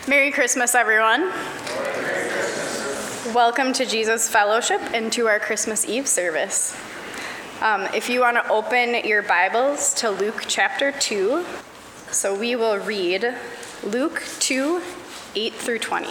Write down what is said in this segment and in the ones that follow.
Merry Christmas, everyone. Welcome to Jesus Fellowship and to our Christmas Eve service. If you want to open your Bibles to Luke chapter 2, so we will read Luke 2, 8 through 20.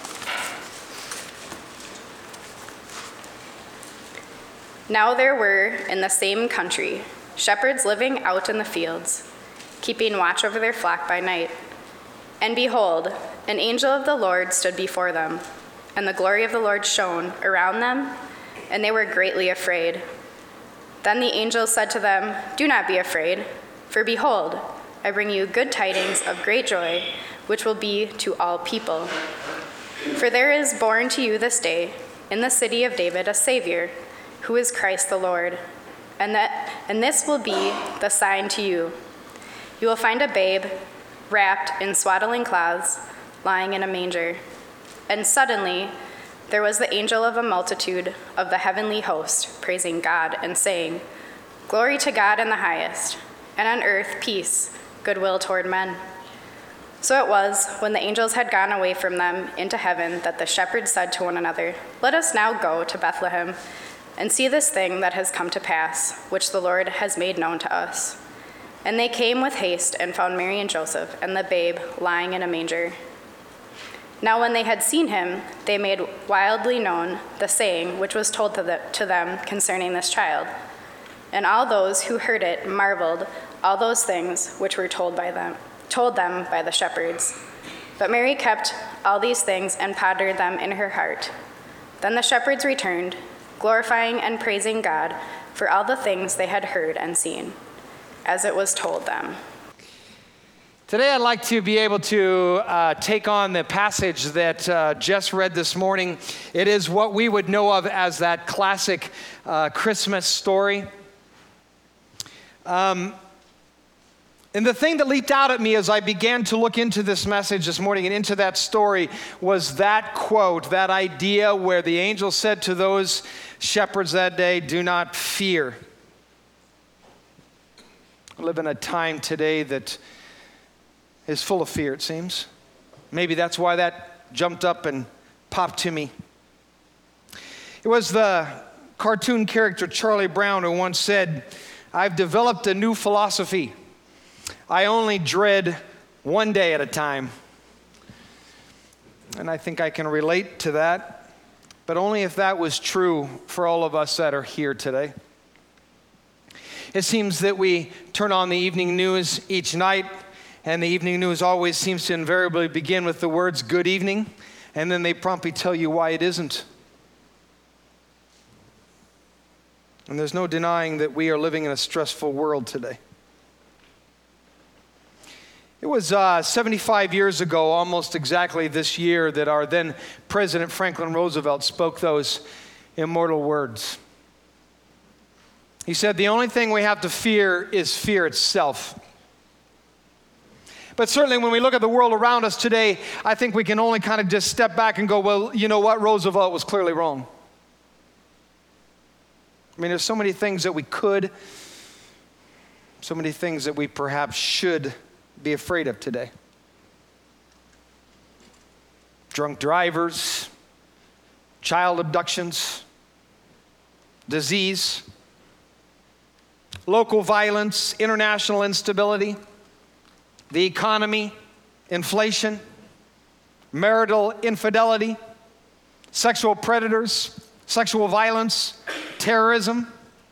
Now there were in the same country shepherds living out in the fields, keeping watch over their flock by night. And behold, an angel of the Lord stood before them, and the glory of the Lord shone around them, and they were greatly afraid. Then the angel said to them, "Do not be afraid, for behold, I bring you good tidings of great joy, which will be to all people. For there is born to you this day in the city of David a Savior, who is Christ the Lord. And this will be the sign to you. You will find a babe wrapped in swaddling cloths, lying in a manger." And suddenly there was the angel of a multitude of the heavenly host, praising God and saying, "Glory to God in the highest, and on earth peace, goodwill toward men." So it was, when the angels had gone away from them into heaven, that the shepherds said to one another, "Let us now go to Bethlehem and see this thing that has come to pass, which the Lord has made known to us." And they came with haste and found Mary and Joseph and the babe lying in a manger. Now when they had seen him, they made wildly known the saying which was told to them concerning this child. And all those who heard it marveled all those things which were told them by the shepherds. But Mary kept all these things and pondered them in her heart. Then the shepherds returned, glorifying and praising God for all the things they had heard and seen, as it was told them. Today I'd like to be able to take on the passage that Jess read this morning. It is what we would know of as that classic Christmas story. And the thing that leaped out at me as I began to look into this message this morning and into that story was that quote, that idea where the angel said to those shepherds that day, "Do not fear." We live in a time today that is full of fear, it seems. Maybe that's why that jumped up and popped to me. It was the cartoon character Charlie Brown who once said, "I've developed a new philosophy. I only dread one day at a time." And I think I can relate to that, but only if that was true for all of us that are here today. It seems that we turn on the evening news each night, and the evening news always seems to invariably begin with the words, "Good evening," and then they promptly tell you why it isn't. And there's no denying that we are living in a stressful world today. It was 75 years ago, almost exactly this year, that our then President Franklin Roosevelt spoke those immortal words. He said, "The only thing we have to fear is fear itself." But certainly when we look at the world around us today, I think we can only kind of just step back and go, well, you know what? Roosevelt was clearly wrong. I mean, there's so many things that we could, so many things that we perhaps should be afraid of today. Drunk drivers, child abductions, disease, local violence, international instability, the economy, inflation, marital infidelity, sexual predators, sexual violence, terrorism.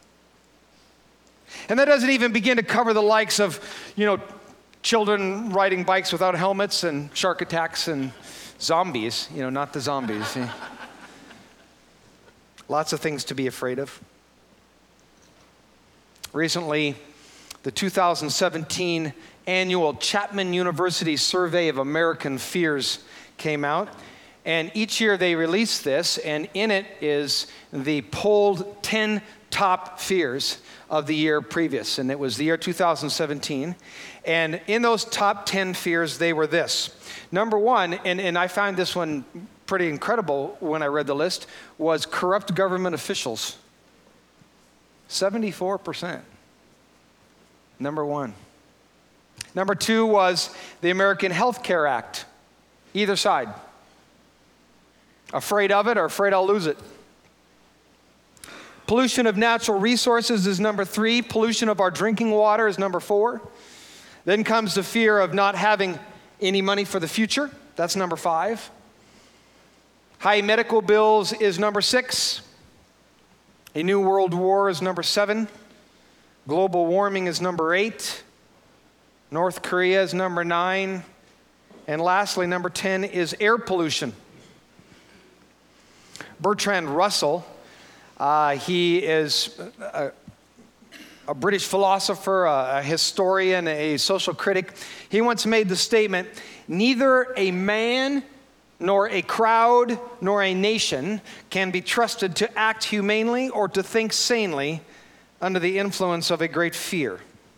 And that doesn't even begin to cover the likes of, children riding bikes without helmets and shark attacks and zombies, not the zombies. Lots of things to be afraid of. Recently, the 2017 annual Chapman University Survey of American Fears came out. And each year they release this, and in it is the polled 10 top fears of the year previous. And it was the year 2017. And in those top 10 fears, they were this. Number one, and I found this one pretty incredible when I read the list, was corrupt government officials. 74%. Number one. Number two was the American Health Care Act. Either side. Afraid of it or afraid I'll lose it. Pollution of natural resources is number 3. Pollution of our drinking water is number 4. Then comes the fear of not having any money for the future. That's number 5. High medical bills is number 6. A new world war is number 7. Global warming is number 8. North Korea is number 9. And lastly, number 10 is air pollution. Bertrand Russell, he is a British philosopher, a historian, a social critic. He once made the statement, neither a man nor a crowd nor a nation can be trusted to act humanely or to think sanely under the influence of a great fear.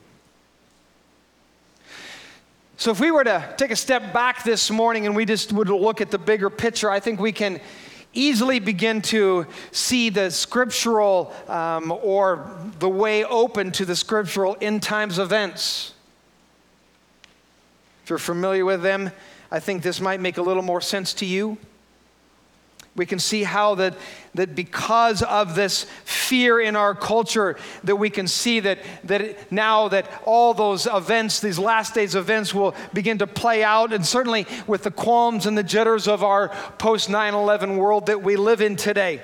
So if we were to take a step back this morning and we just would look at the bigger picture, I think we can easily begin to see the scriptural or the way open to the scriptural end times events. If you're familiar with them, I think this might make a little more sense to you. We can see how that because of this fear in our culture, that we can see that now that all those events, these last days events will begin to play out, and certainly with the qualms and the jitters of our post 9/11 world that we live in today.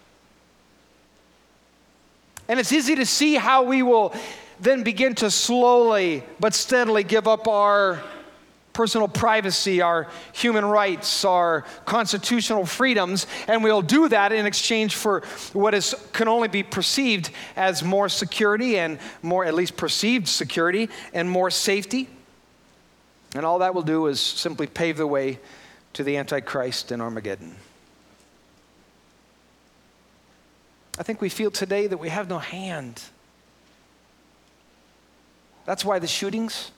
And it's easy to see how we will then begin to slowly but steadily give up our personal privacy, our human rights, our constitutional freedoms, and we'll do that in exchange for what can only be perceived as more security and more, at least perceived security, and more safety. And all that will do is simply pave the way to the Antichrist and Armageddon. I think we feel today that we have no hand. That's why the shootings.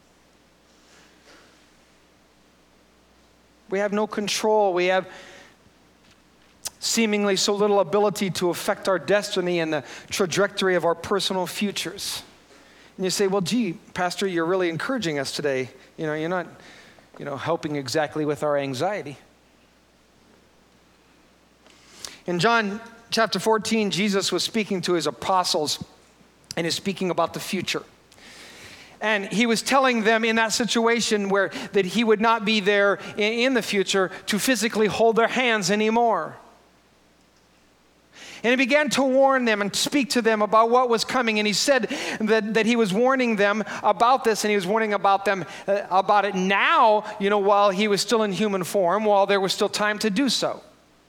We have no control. We have seemingly so little ability to affect our destiny and the trajectory of our personal futures. And you say, well, gee, Pastor, you're really encouraging us today. You're not, helping exactly with our anxiety. In John chapter 14, Jesus was speaking to his apostles and is speaking about the future. And he was telling them in that situation that he would not be there in the future to physically hold their hands anymore. And he began to warn them and speak to them about what was coming. And he said that he was warning them about this, and he was warning about it now, while he was still in human form, while there was still time to do so.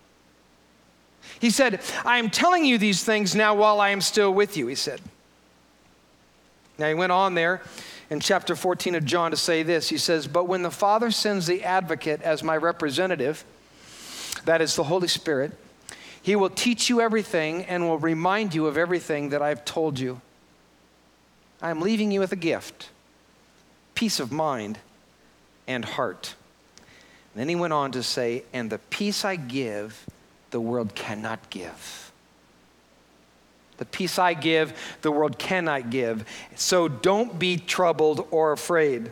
He said, I am telling you these things now while I am still with you, he said. Now he went on there in chapter 14 of John to say this. He says, but when the Father sends the advocate as my representative, that is the Holy Spirit, he will teach you everything and will remind you of everything that I've told you. I am leaving you with a gift, peace of mind and heart. And then he went on to say, and the peace I give, the world cannot give. The peace I give, the world cannot give. So don't be troubled or afraid.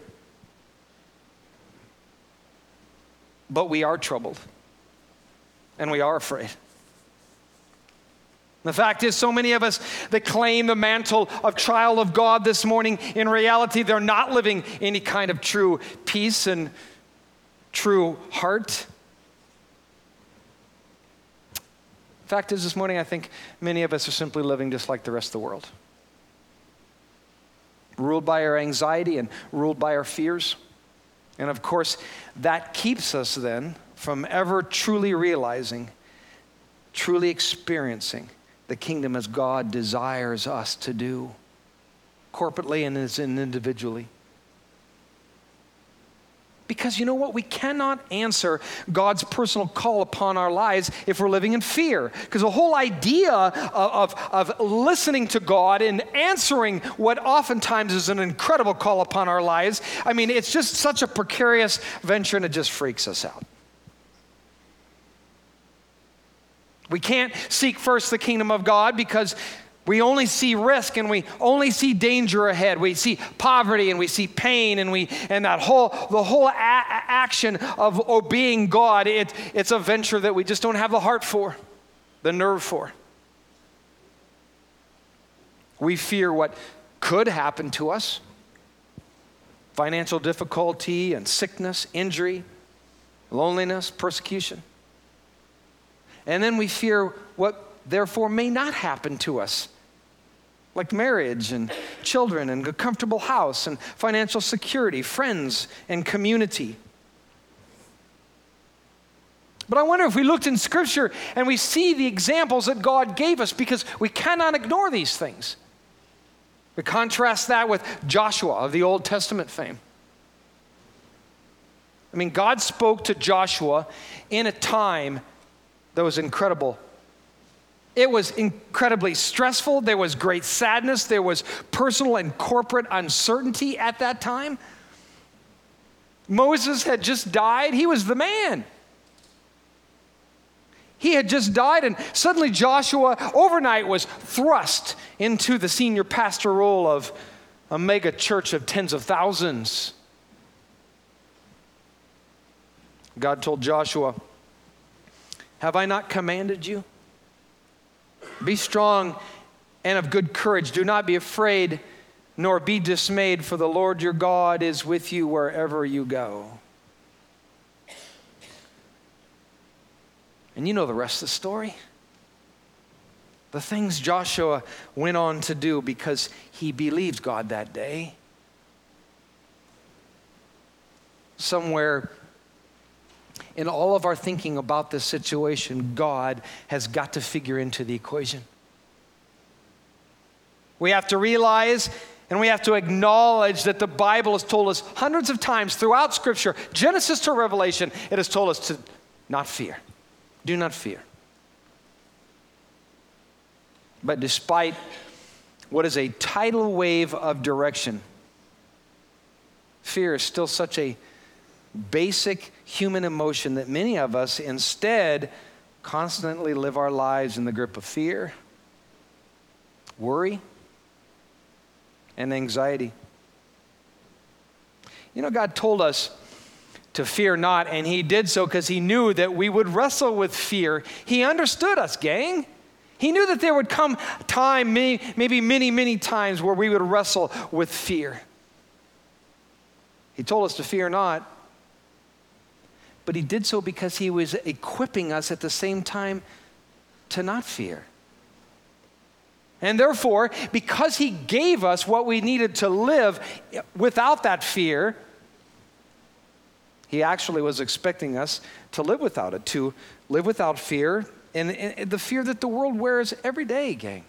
But we are troubled. And we are afraid. The fact is, so many of us that claim the mantle of child of God this morning, in reality, they're not living any kind of true peace and true heart. Fact is, this morning, I think many of us are simply living just like the rest of the world. Ruled by our anxiety and ruled by our fears. And of course, that keeps us then from ever truly realizing, truly experiencing the kingdom as God desires us to do, corporately and as individually. Because you know what? We cannot answer God's personal call upon our lives if we're living in fear. Because the whole idea of listening to God and answering what oftentimes is an incredible call upon our lives, it's just such a precarious venture, and it just freaks us out. We can't seek first the kingdom of God because We only see risk and we only see danger ahead. We see poverty and we see pain and the whole action of obeying God. It's a venture that we just don't have the heart for, the nerve for. We fear what could happen to us. Financial difficulty and sickness, injury, loneliness, persecution. And then we fear what therefore may not happen to us, like marriage and children and a comfortable house and financial security, friends and community. But I wonder if we looked in Scripture and we see the examples that God gave us, because we cannot ignore these things. We contrast that with Joshua of the Old Testament fame. I mean, God spoke to Joshua in a time that was incredible. It was incredibly stressful. There was great sadness. There was personal and corporate uncertainty at that time. Moses had just died. He was the man. He had just died, and suddenly Joshua overnight was thrust into the senior pastor role of a mega church of tens of thousands. God told Joshua, "Have I not commanded you? Be strong and of good courage. Do not be afraid, nor be dismayed, for the Lord your God is with you wherever you go." And you know the rest of the story. The things Joshua went on to do because he believed God that day. Somewhere in all of our thinking about this situation, God has got to figure into the equation. We have to realize and we have to acknowledge that the Bible has told us hundreds of times throughout Scripture, Genesis to Revelation, it has told us to not fear. Do not fear. But despite what is a tidal wave of direction, fear is still such a basic human emotion that many of us instead constantly live our lives in the grip of fear, worry, and anxiety. You know, God told us to fear not, and he did so because he knew that we would wrestle with fear. He understood us, gang. He knew that there would come time, maybe many times, where we would wrestle with fear. He told us to fear not, but he did so because he was equipping us at the same time to not fear. And therefore, because he gave us what we needed to live without that fear, he actually was expecting us to live without it, to live without fear, and the fear that the world wears every day, gang.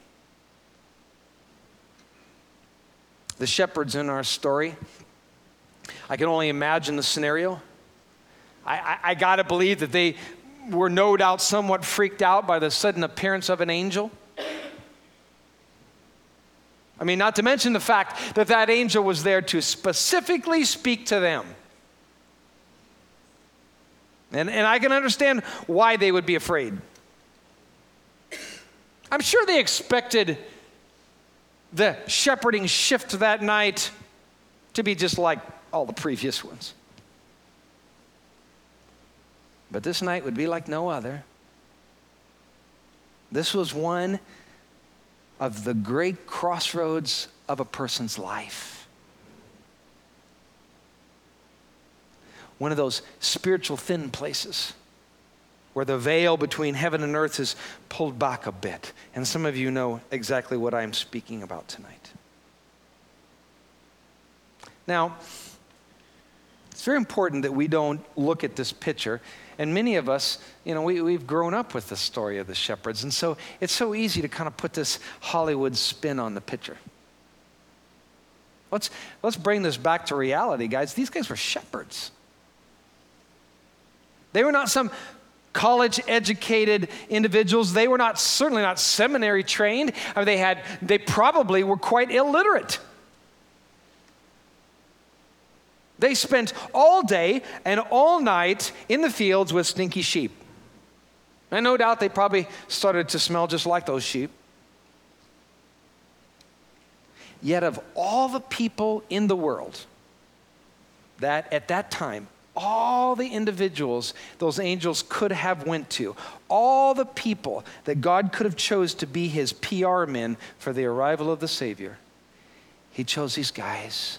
The shepherds in our story, I can only imagine the scenario. I got to believe that they were no doubt somewhat freaked out by the sudden appearance of an angel. I mean, not to mention the fact that that angel was there to specifically speak to them. And I can understand why they would be afraid. I'm sure they expected the shepherding shift that night to be just like all the previous ones. But this night would be like no other. This was one of the great crossroads of a person's life. One of those spiritual thin places where the veil between heaven and earth is pulled back a bit. And some of you know exactly what I'm speaking about tonight. Now, it's very important that we don't look at this picture. And many of us, you know, we've grown up with the story of the shepherds. And so it's so easy to kind of put this Hollywood spin on the picture. Let's bring this back to reality, guys. These guys were shepherds. They were not some college-educated individuals. They were certainly not seminary trained. I mean, they probably were quite illiterate. They spent all day and all night in the fields with stinky sheep. And no doubt they probably started to smell just like those sheep. Yet of all the people in the world, that at that time, all the individuals those angels could have went to, all the people that God could have chose to be his PR men for the arrival of the Savior, he chose these guys.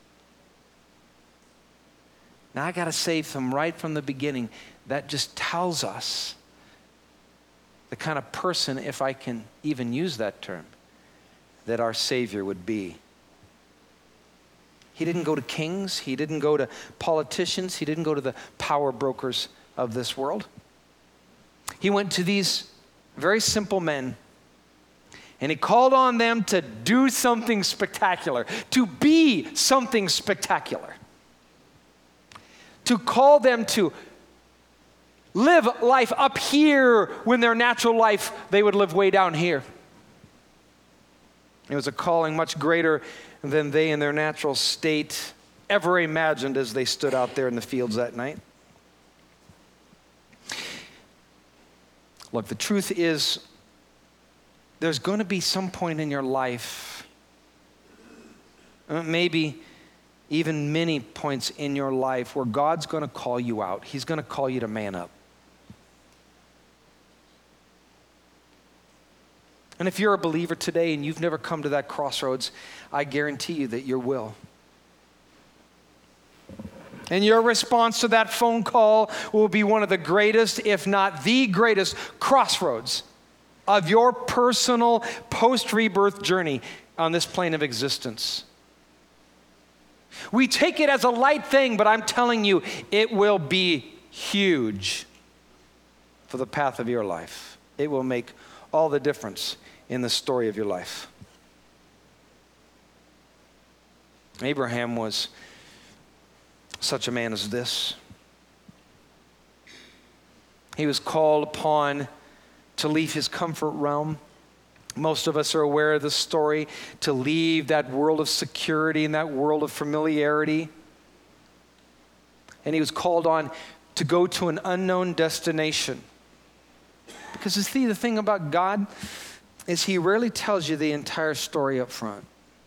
Now I got to say right from the beginning, that just tells us the kind of person, if I can even use that term, that our Savior would be. He didn't go to kings. He didn't go to politicians. He didn't go to the power brokers of this world. He went to these very simple men, and he called on them to do something spectacular, to be something spectacular, to call them to live life up here when their natural life they would live way down here. It was a calling much greater than they in their natural state ever imagined as they stood out there in the fields that night. Look, the truth is, there's going to be some point in your life, maybe even many points in your life, where God's going to call you out. He's going to call you to man up. And if you're a believer today and you've never come to that crossroads, I guarantee you that you will. And your response to that phone call will be one of the greatest, if not the greatest, crossroads of your personal post-rebirth journey on this plane of existence. We take it as a light thing, but I'm telling you, it will be huge for the path of your life. It will make all the difference in the story of your life. Abraham was such a man as this. He was called upon to leave his comfort realm. Most of us are aware of the story, to leave that world of security and that world of familiarity. And he was called on to go to an unknown destination. Because the thing about God is he rarely tells you the entire story up front.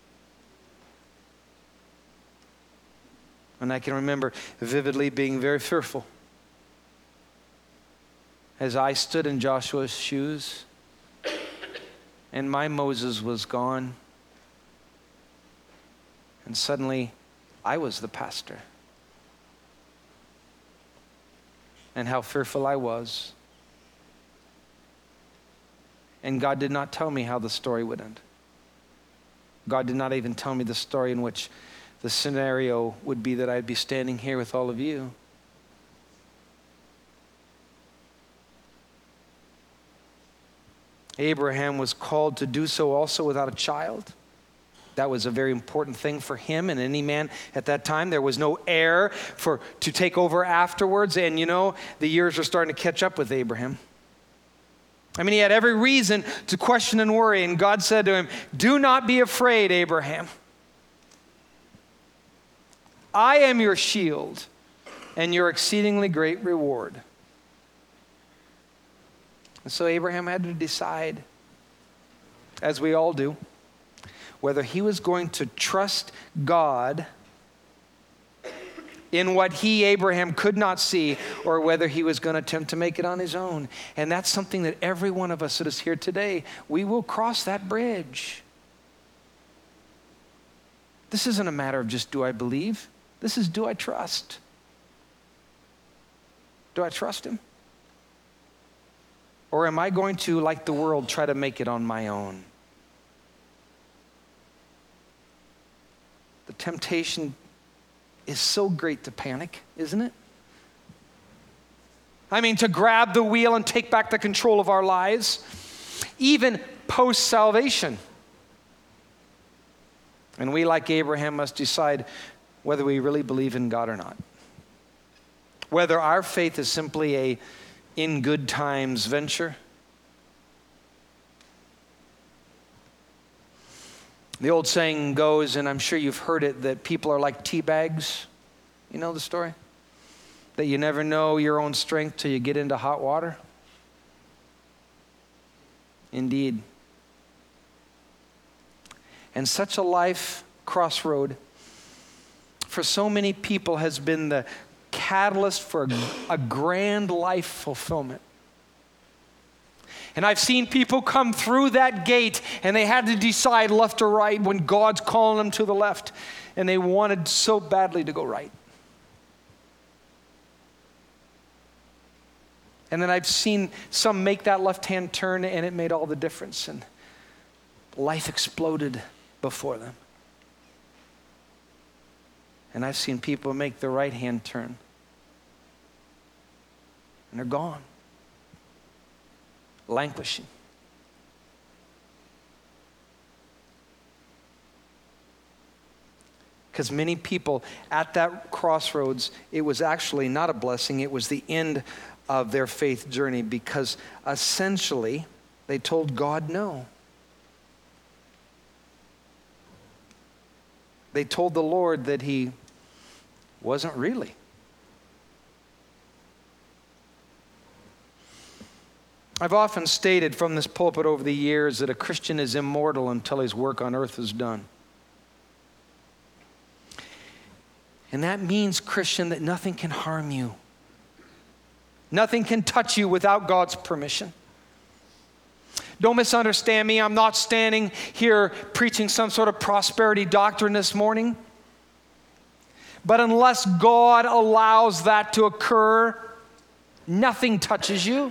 And I can remember vividly being very fearful as I stood in Joshua's shoes and my Moses was gone. And suddenly I was the pastor. And how fearful I was. And God did not tell me how the story would end. God did not even tell me the story in which the scenario would be that I'd be standing here with all of you. Abraham was called to do so also without a child. That was a very important thing for him and any man at that time. There was no heir to take over afterwards. And the years are starting to catch up with Abraham. I mean, he had every reason to question and worry. And God said to him, "Do not be afraid, Abraham. I am your shield and your exceedingly great reward." And so Abraham had to decide, as we all do, whether he was going to trust God in what he, Abraham, could not see, or whether he was going to attempt to make it on his own. And that's something that every one of us that is here today, we will cross that bridge. This isn't a matter of just, do I believe? This is, do I trust? Do I trust him? Or am I going to, like the world, try to make it on my own? The temptation is so great to panic, isn't it? I mean, to grab the wheel and take back the control of our lives, even post-salvation. And we, like Abraham, must decide whether we really believe in God or not. Whether our faith is simply a in good times venture. The old saying goes, and I'm sure you've heard it, that people are like tea bags. You know the story? That you never know your own strength till you get into hot water. Indeed. And such a life crossroad for so many people has been the catalyst for a grand life fulfillment. And I've seen people come through that gate and they had to decide left or right when God's calling them to the left, and they wanted so badly to go right. And then I've seen some make that left-hand turn and it made all the difference, and life exploded before them. And I've seen people make the right-hand turn and they're gone, languishing. Because many people at that crossroads, it was actually not a blessing, it was the end of their faith journey, because essentially they told God no. They told the Lord that he wasn't really. I've often stated from this pulpit over the years that a Christian is immortal until his work on earth is done. And that means, Christian, that nothing can harm you. Nothing can touch you without God's permission. Don't misunderstand me. I'm not standing here preaching some sort of prosperity doctrine this morning. But unless God allows that to occur, nothing touches you.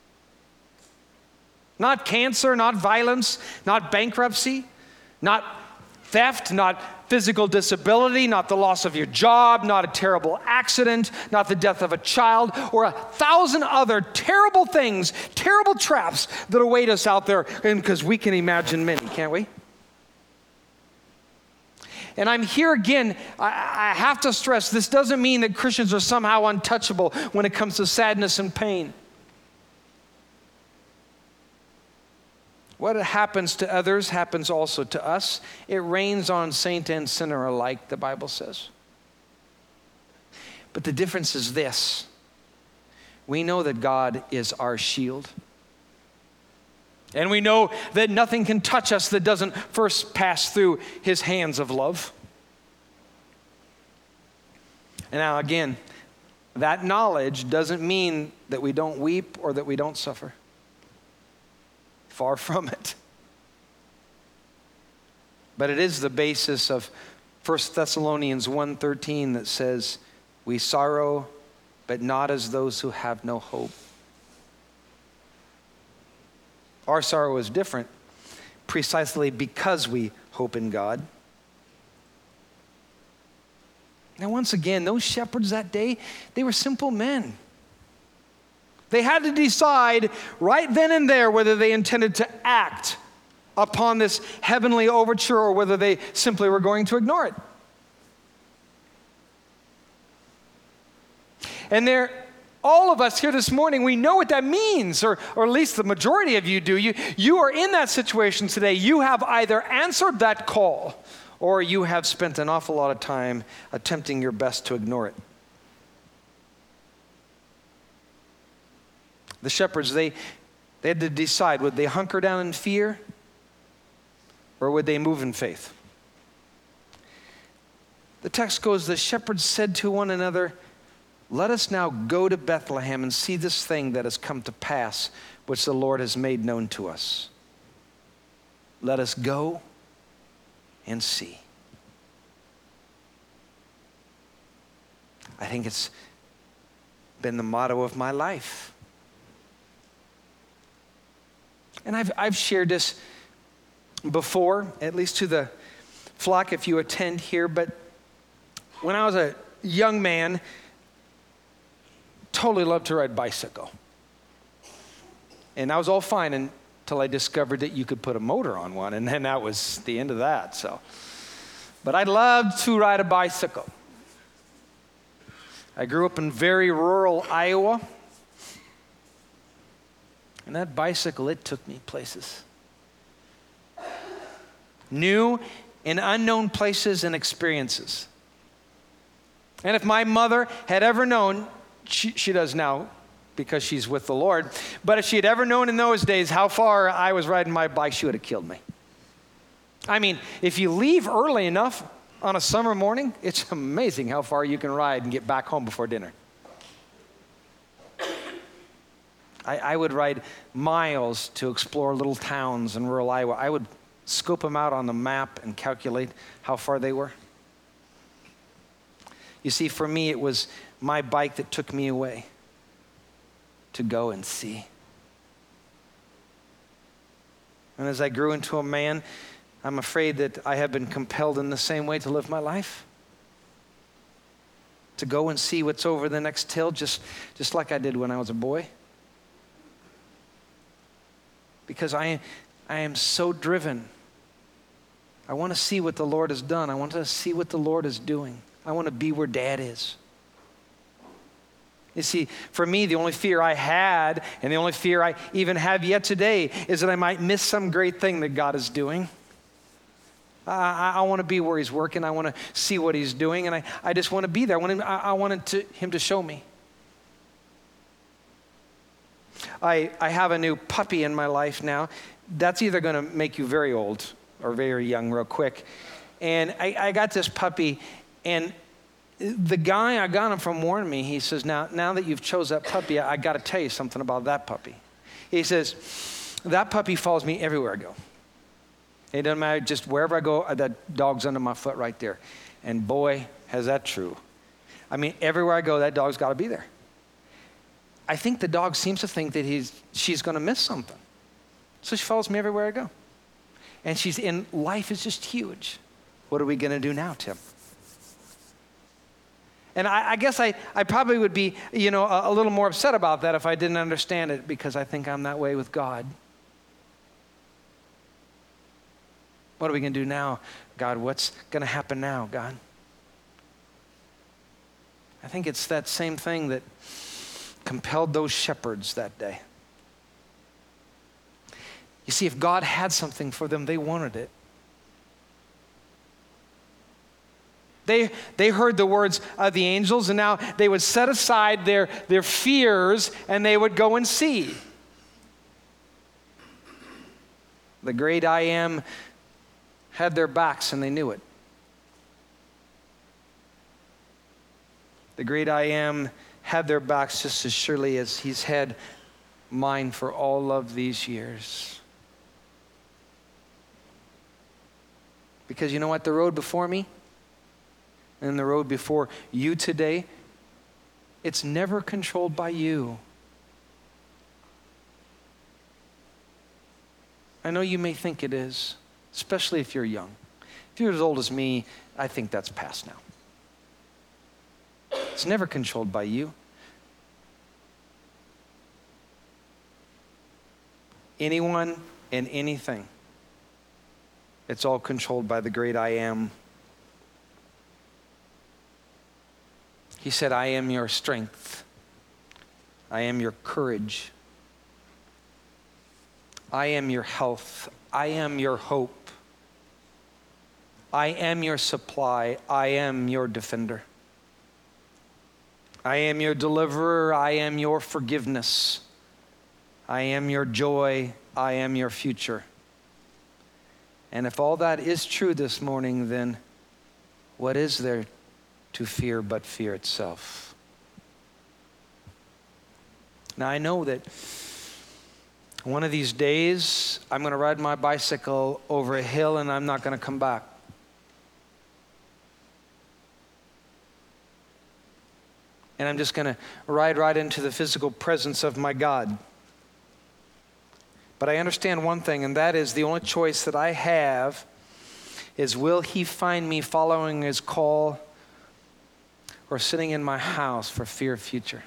Not cancer, not violence, not bankruptcy, not theft, not physical disability, not the loss of your job, not a terrible accident, not the death of a child, or 1,000 other terrible things, terrible traps that await us out there, and because we can imagine many, can't we? And I'm here again, I have to stress, this doesn't mean that Christians are somehow untouchable when it comes to sadness and pain. What happens to others happens also to us. It rains on saint and sinner alike, the Bible says. But the difference is this. We know that God is our shield. And we know that nothing can touch us that doesn't first pass through his hands of love. And now again, that knowledge doesn't mean that we don't weep or that we don't suffer. Far from it. But it is the basis of 1 Thessalonians 1:13 that says, we sorrow, but not as those who have no hope. Our sorrow is different precisely because we hope in God. Now once again, those shepherds that day, they were simple men. They had to decide right then and there whether they intended to act upon this heavenly overture or whether they simply were going to ignore it. And all of us here this morning, we know what that means, or at least the majority of you do. You are in that situation today. You have either answered that call or you have spent an awful lot of time attempting your best to ignore it. The shepherds, they had to decide, would they hunker down in fear or would they move in faith? The text goes, the shepherds said to one another, let us now go to Bethlehem and see this thing that has come to pass, which the Lord has made known to us. Let us go and see. I think it's been the motto of my life. And I've shared this before, at least to the flock if you attend here, but when I was a young man, totally loved to ride bicycle. And I was all fine until I discovered that you could put a motor on one, and then that was the end of that. But I loved to ride a bicycle. I grew up in very rural Iowa. And that bicycle, it took me places. New and unknown places and experiences. And if my mother had ever known, she does now because she's with the Lord, but if she had ever known in those days how far I was riding my bike, she would have killed me. I mean, if you leave early enough on a summer morning, it's amazing how far you can ride and get back home before dinner. I would ride miles to explore little towns in rural Iowa. I would scope them out on the map and calculate how far they were. You see, for me, it was my bike that took me away to go and see. And as I grew into a man, I'm afraid that I have been compelled in the same way to live my life. To go and see what's over the next hill, just like I did when I was a boy. Because I am so driven. I want to see what the Lord has done. I want to see what the Lord is doing. I want to be where Dad is. You see, for me, the only fear I had, and the only fear I even have yet today, is that I might miss some great thing that God is doing. I want to be where He's working. I want to see what He's doing, and I just want to be there. I wanted Him to show me. I have a new puppy in my life now. That's either going to make you very old or very young real quick. And I got this puppy, and the guy I got him from warned me. He says, now that you've chose that puppy, I got to tell you something about that puppy. He says, that puppy follows me everywhere I go. It doesn't matter, just wherever I go, that dog's under my foot right there. And boy, is that true. I mean, everywhere I go, that dog's got to be there. I think the dog seems to think that she's going to miss something. So she follows me everywhere I go. And life is just huge. What are we going to do now, Tim? And I guess I probably would be, a little more upset about that if I didn't understand it, because I think I'm that way with God. What are we going to do now, God? What's going to happen now, God? I think it's that same thing that compelled those shepherds that day. You see, if God had something for them, they wanted it. They heard the words of the angels, and now they would set aside their fears, and they would go and see. The great I Am had their backs, and they knew it. The great I Am had their backs just as surely as He's had mine for all of these years. Because you know what? The road before me and the road before you today, it's never controlled by you. I know you may think it is, especially if you're young. If you're as old as me, I think that's past now. It's never controlled by you. Anyone and anything. It's all controlled by the great I Am. He said, I am your strength. I am your courage. I am your health. I am your hope. I am your supply. I am your defender. I am your deliverer. I am your forgiveness. I am your joy. I am your future. And if all that is true this morning, then what is there to fear but fear itself? Now I know that one of these days I'm going to ride my bicycle over a hill and I'm not going to come back. And I'm just going to ride right into the physical presence of my God. But I understand one thing, and that is the only choice that I have is, will He find me following His call or sitting in my house for fear of future?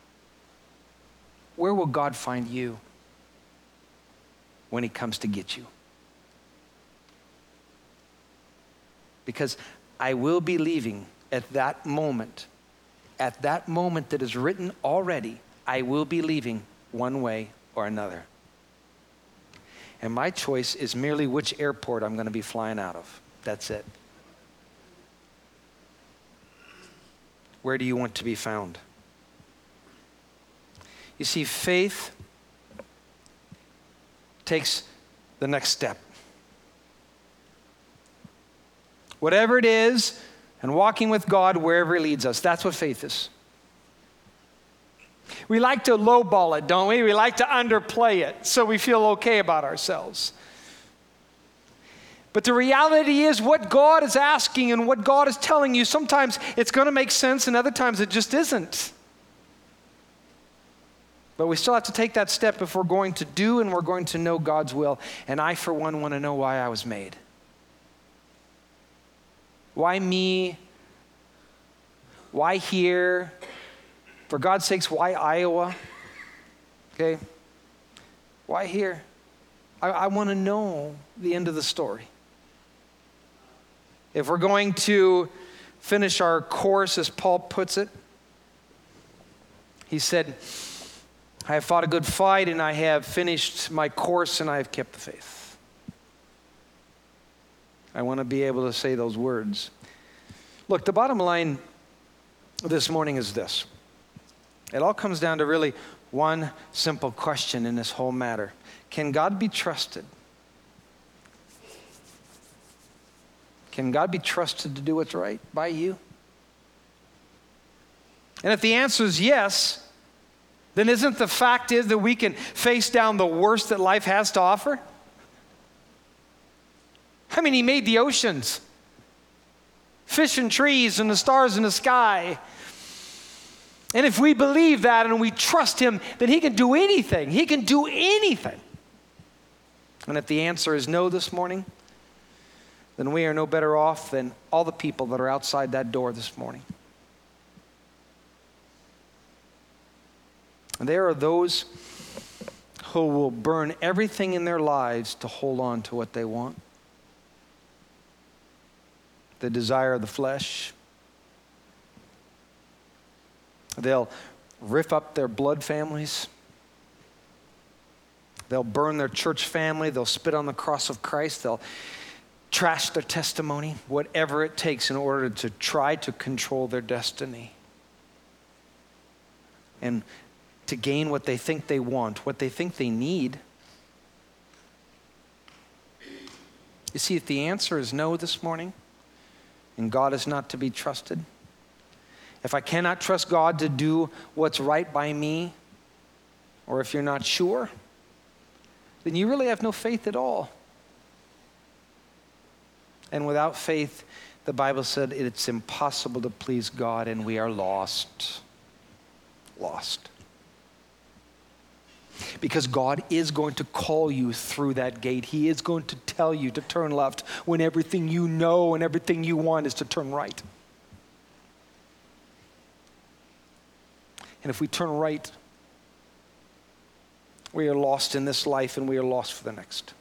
Where will God find you when He comes to get you? Because I will be leaving at that moment that is written already. I will be leaving one way or another. And my choice is merely which airport I'm going to be flying out of. That's it. Where do you want to be found? You see, faith takes the next step. whatever it is, and walking with God wherever He leads us. That's what faith is. We like to lowball it, don't we? We like to underplay it so we feel okay about ourselves. But the reality is what God is asking and what God is telling you, sometimes it's going to make sense and other times it just isn't. But we still have to take that step if we're going to do and we're going to know God's will. And I, for one, want to know why I was made. Why me? Why here? For God's sakes, why Iowa? Okay? Why here? I want to know the end of the story. If we're going to finish our course, as Paul puts it, he said, I have fought a good fight and I have finished my course and I have kept the faith. I want to be able to say those words. Look, the bottom line this morning is this. It all comes down to really one simple question in this whole matter. Can God be trusted? Can God be trusted to do what's right by you? And if the answer is yes, then isn't the fact is that we can face down the worst that life has to offer? I mean, He made the oceans, fish and trees and the stars in the sky. And if we believe that and we trust Him, then He can do anything. He can do anything. And if the answer is no this morning, then we are no better off than all the people that are outside that door this morning. And there are those who will burn everything in their lives to hold on to what they want. The desire of the flesh. They'll rip up their blood families. They'll burn their church family. They'll spit on the cross of Christ. They'll trash their testimony, whatever it takes in order to try to control their destiny. And to gain what they think they want, what they think they need. You see, if the answer is no this morning, and God is not to be trusted, if I cannot trust God to do what's right by me, or if you're not sure, then you really have no faith at all. And without faith, the Bible said it's impossible to please God, and we are lost. Lost. Because God is going to call you through that gate. He is going to tell you to turn left when everything you know and everything you want is to turn right. And if we turn right, we are lost in this life and we are lost for the next.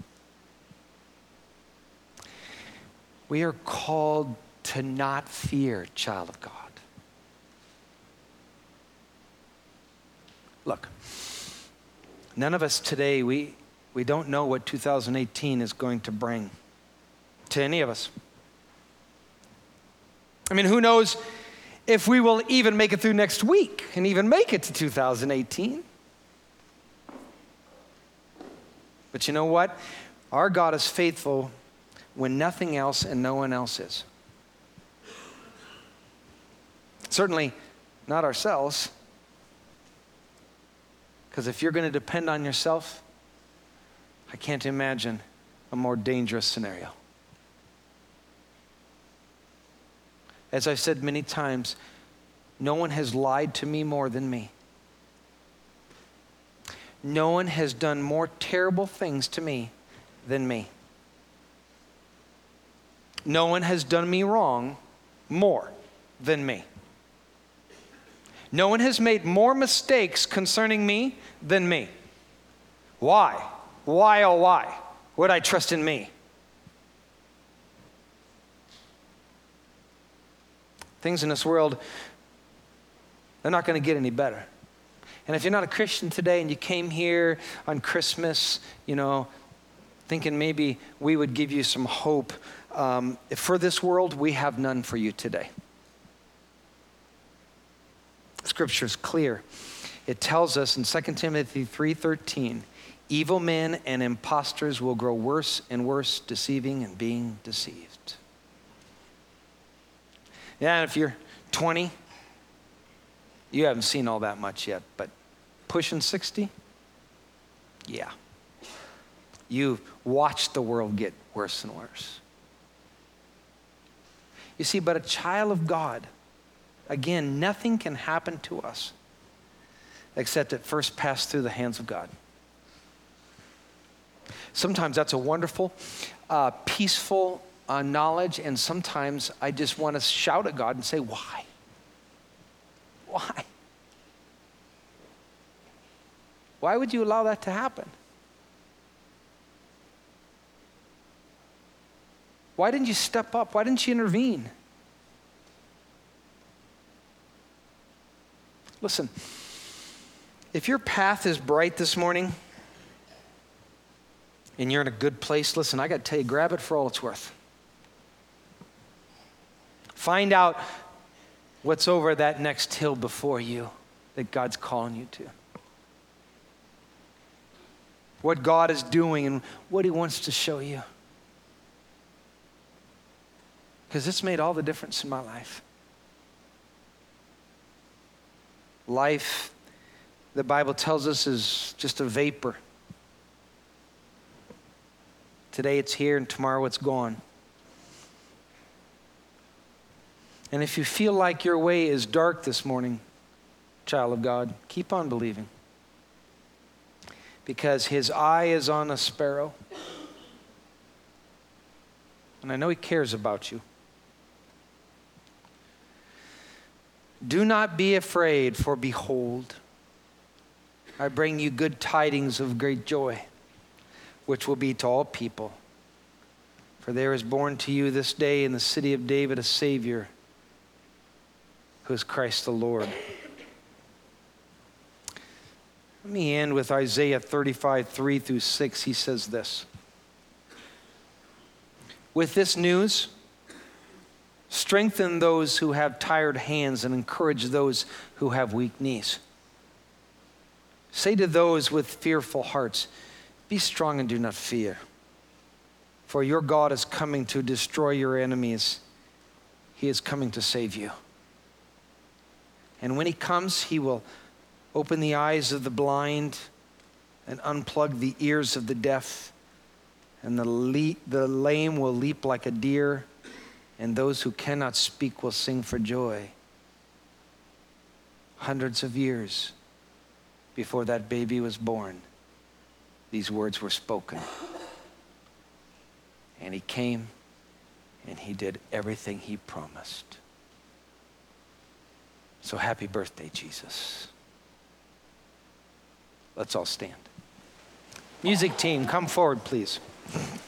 We are called to not fear, child of God. Look, none of us today, we don't know what 2018 is going to bring to any of us. I mean, who knows if we will even make it through next week and even make it to 2018. But you know what? Our God is faithful when nothing else and no one else is. Certainly not ourselves. Because if you're going to depend on yourself, I can't imagine a more dangerous scenario. As I've said many times, no one has lied to me more than me. No one has done more terrible things to me than me. No one has done me wrong more than me. No one has made more mistakes concerning me than me. Why? Why, oh why would I trust in me? Things in this world, they're not going to get any better. And if you're not a Christian today and you came here on Christmas, thinking maybe we would give you some hope, for this world, we have none for you today. Scripture is clear. It tells us in 2 Timothy 3:13, evil men and impostors will grow worse and worse, deceiving and being deceived. Yeah, and if you're 20, you haven't seen all that much yet, but pushing 60, yeah. You've watched the world get worse and worse. You see, but a child of God, again, nothing can happen to us except it first pass through the hands of God. Sometimes that's a wonderful, peaceful knowledge, and sometimes I just want to shout at God and say, why? Why? Why would you allow that to happen? Why didn't you step up? Why didn't you intervene? Listen, if your path is bright this morning and you're in a good place, listen, I got to tell you, grab it for all it's worth. Find out what's over that next hill before you that God's calling you to. What God is doing and what he wants to show you. Because it's made all the difference in my life. Life, the Bible tells us, is just a vapor. Today it's here and tomorrow it's gone. And if you feel like your way is dark this morning, child of God, keep on believing. Because his eye is on a sparrow. And I know he cares about you. Do not be afraid, for behold, I bring you good tidings of great joy, which will be to all people. For there is born to you this day in the city of David a Savior, who is Christ the Lord. Let me end with Isaiah 35, 3-6. He says this. With this news, strengthen those who have tired hands and encourage those who have weak knees. Say to those with fearful hearts, be strong and do not fear. For your God is coming to destroy your enemies. He is coming to save you. And when he comes, he will open the eyes of the blind and unplug the ears of the deaf. And the lame will leap like a deer, and those who cannot speak will sing for joy. Hundreds of years before that baby was born, these words were spoken. And he came and he did everything he promised. So happy birthday, Jesus. Let's all stand. Music team, come forward, please.